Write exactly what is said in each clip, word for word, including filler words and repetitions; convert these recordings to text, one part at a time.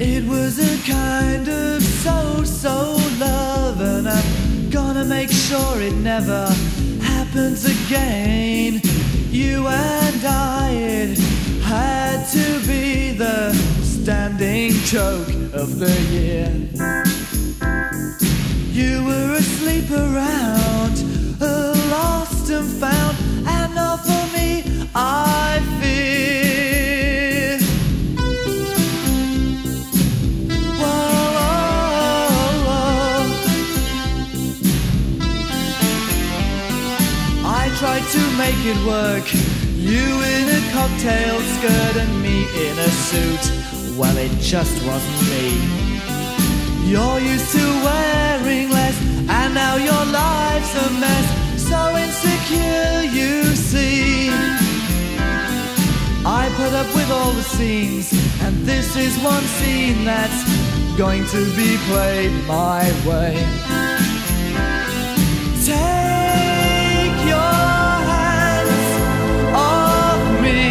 It was a kind of so-so love, and I'm gonna make sure it never happens again. You and I, it had to be the standing joke of the year. You were asleep around, uh, lost and found, and not for me, I fear. Whoa, whoa, whoa. I tried to make it work, you in a cocktail skirt and me in a suit. Well, it just wasn't me. You're used to wearing less, and now your life's a mess. So insecure, you see. I put up with all the scenes, and this is one scene that's going to be played my way. Take your hands off me.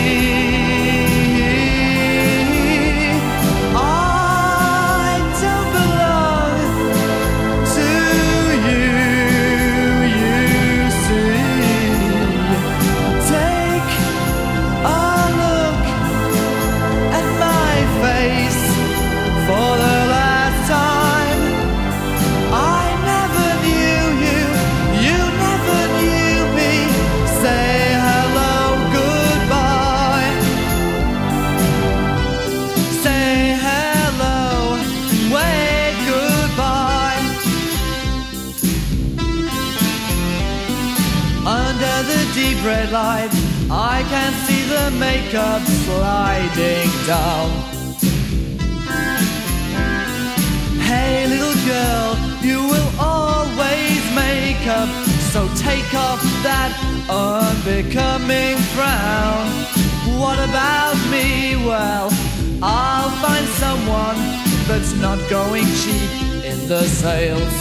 Under the deep red light, I can see the makeup sliding down. Hey little girl, you will always make up, so take off that unbecoming frown. What about me? Well, I'll find someone that's not going cheap in the sales.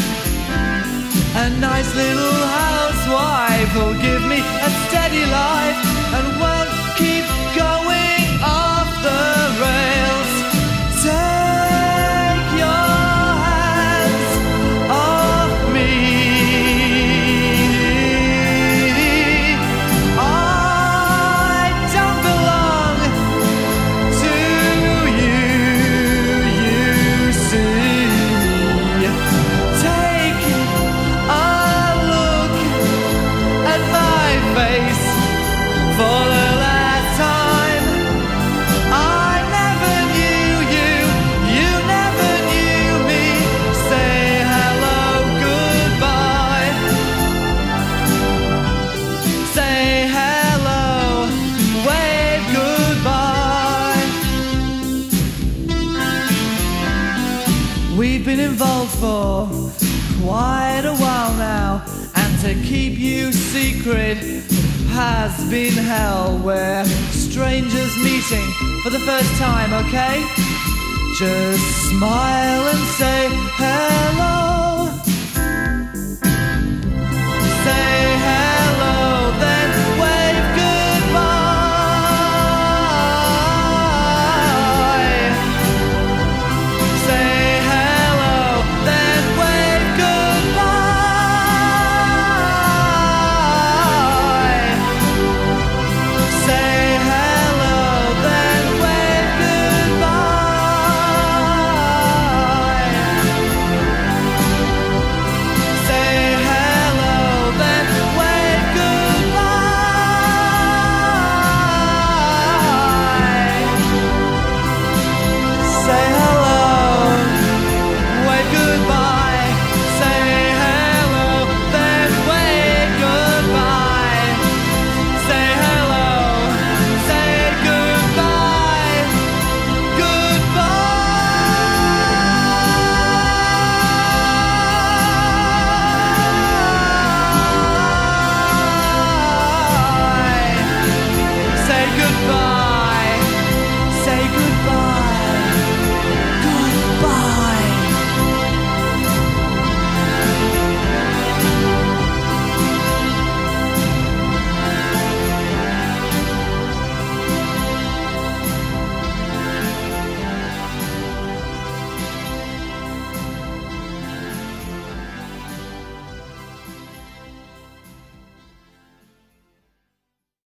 A nice little housewife will give me a steady life and won't keep going off the rails. Take your hands off me. I don't belong to you, you see. Take face for the last time. I never knew you, you never knew me. Say hello, goodbye. Say hello, wave goodbye. We've been involved for quite a while now, and to keep you secret has been hell. We're strangers meeting for the first time, okay? Just smile and say hello. Say hello.